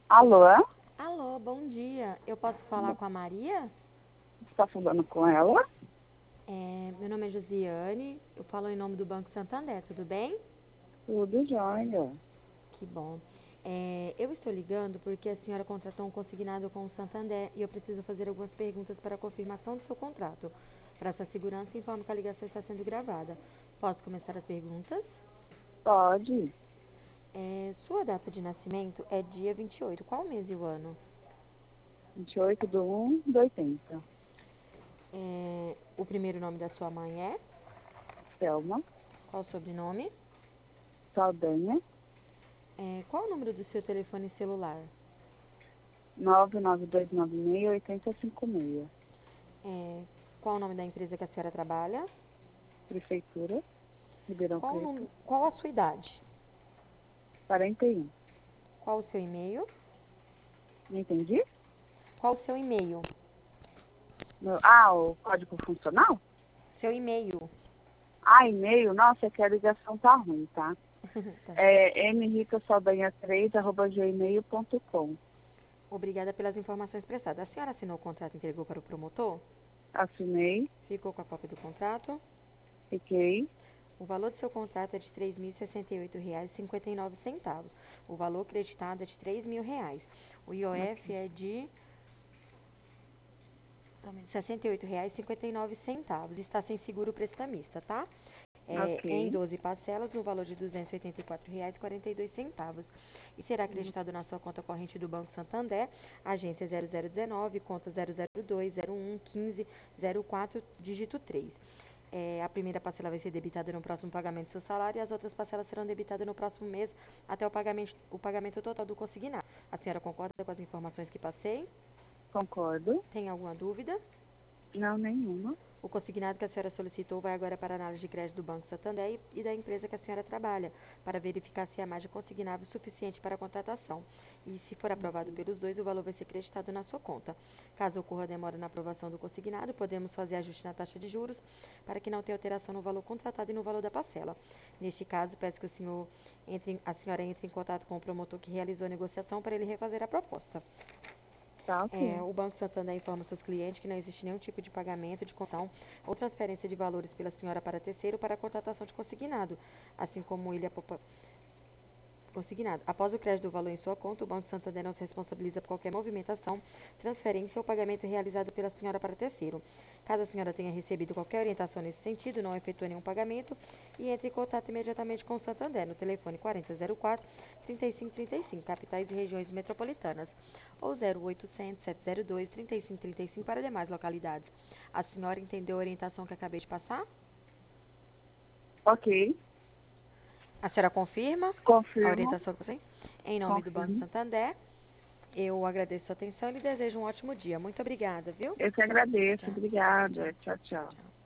Alô? Alô, bom dia. Eu posso falar com a Maria? Você está falando com ela? Meu nome é Josiane, eu falo em nome do Banco Santander, tudo bem? Tudo jóia. Que bom. Eu estou ligando porque a senhora contratou um consignado com o Santander e eu preciso fazer algumas perguntas para a confirmação do seu contrato. Para sua segurança, informo que a ligação está sendo gravada. Posso começar as perguntas? Pode. Sua data de nascimento é dia 28. Qual mês e o ano? 28/1/80. O primeiro nome da sua mãe é? Selma. Qual o sobrenome? Saldanha. Qual o número do seu telefone celular? 99296-8056. Qual o nome da empresa que a senhora trabalha? Prefeitura. Ribeirão Preto. Qual a sua idade? 41. Qual o seu e-mail? Não entendi? Qual o seu e-mail? O código funcional? Seu e-mail. E-mail. Nossa, é que a ligação tá ruim, tá? Tá. É mritasaldanha3@gmail.com. Obrigada pelas informações prestadas. A senhora assinou o contrato e entregou para o promotor? Assinei. Ficou com a cópia do contrato? Fiquei. O valor do seu contrato é de R$ 3.068,59. O valor creditado é de R$ 3.000. O IOF é de R$ 68,59. Está sem seguro prestamista, tá? Em Ok. 12 parcelas, no valor de R$ 284,42. E será acreditado na sua conta corrente do Banco Santander, agência 0019, conta 002011504, dígito 3. A primeira parcela vai ser debitada no próximo pagamento do seu salário e as outras parcelas serão debitadas no próximo mês até o pagamento total do consignado. A senhora concorda com as informações que passei? Concordo. Tem alguma dúvida? Não, nenhuma. O consignado que a senhora solicitou vai agora para a análise de crédito do Banco Santander e da empresa que a senhora trabalha, para verificar se há margem consignável suficiente para a contratação. E, se for aprovado pelos dois, o valor vai ser creditado na sua conta. Caso ocorra demora na aprovação do consignado, podemos fazer ajuste na taxa de juros para que não tenha alteração no valor contratado e no valor da parcela. Neste caso, peço que a senhora entre em contato com o promotor que realizou a negociação para ele refazer a proposta. Tá ok. O Banco Santander informa seus clientes que não existe nenhum tipo de pagamento de condição ou transferência de valores pela senhora para terceiro para a contratação de consignado, assim como ele consignado. Após o crédito do valor em sua conta, o Banco Santander não se responsabiliza por qualquer movimentação, transferência ou pagamento realizado pela senhora para terceiro. Caso a senhora tenha recebido qualquer orientação nesse sentido, não efetue nenhum pagamento e entre em contato imediatamente com o Santander no telefone 4004-3535, capitais e regiões metropolitanas, ou 0800 702 3535 para demais localidades. A senhora entendeu a orientação que acabei de passar? Ok. A senhora confirma a Confirmo. orientação que você? Em nome do Banco Confirmo. Santander, eu agradeço a sua atenção e lhe desejo um ótimo dia. Muito obrigada, viu? Eu que agradeço. Tchau. Tchau. Obrigada. Tchau, tchau. Tchau.